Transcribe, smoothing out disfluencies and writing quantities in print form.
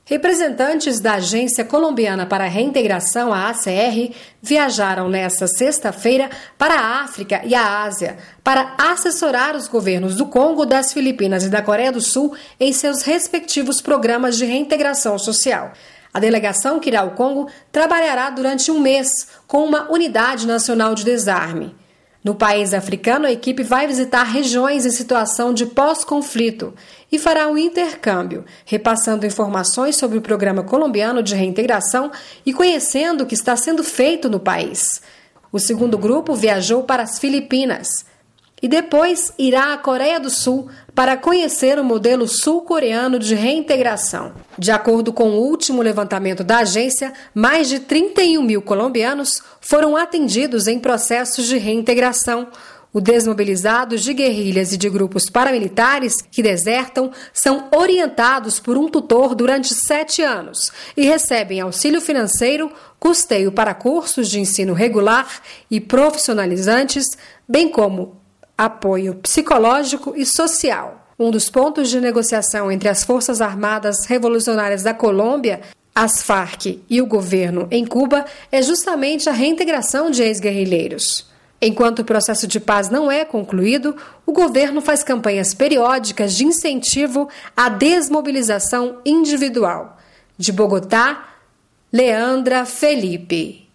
Representantes da Agência Colombiana para a Reintegração, a ACR, viajaram nesta sexta-feira para a África e a Ásia para assessorar os governos do Congo, das Filipinas e da Coreia do Sul em seus respectivos programas de reintegração social. A delegação que irá ao Congo trabalhará durante um mês com uma unidade nacional de desarme. No país africano, a equipe vai visitar regiões em situação de pós-conflito e fará um intercâmbio, repassando informações sobre o programa colombiano de reintegração e conhecendo o que está sendo feito no país. O segundo grupo viajou para as Filipinas e depois irá à Coreia do Sul para conhecer o modelo sul-coreano de reintegração. De acordo com o último levantamento da agência, mais de 31 mil colombianos foram atendidos em processos de reintegração. Os desmobilizados de guerrilhas e de grupos paramilitares que desertam são orientados por um tutor durante 7 anos e recebem auxílio financeiro, custeio para cursos de ensino regular e profissionalizantes, bem como apoio psicológico e social. Um dos pontos de negociação entre as Forças Armadas Revolucionárias da Colômbia, as FARC e o governo em Cuba é justamente a reintegração de ex-guerrilheiros. Enquanto o processo de paz não é concluído, o governo faz campanhas periódicas de incentivo à desmobilização individual. De Bogotá, Leandra Felipe.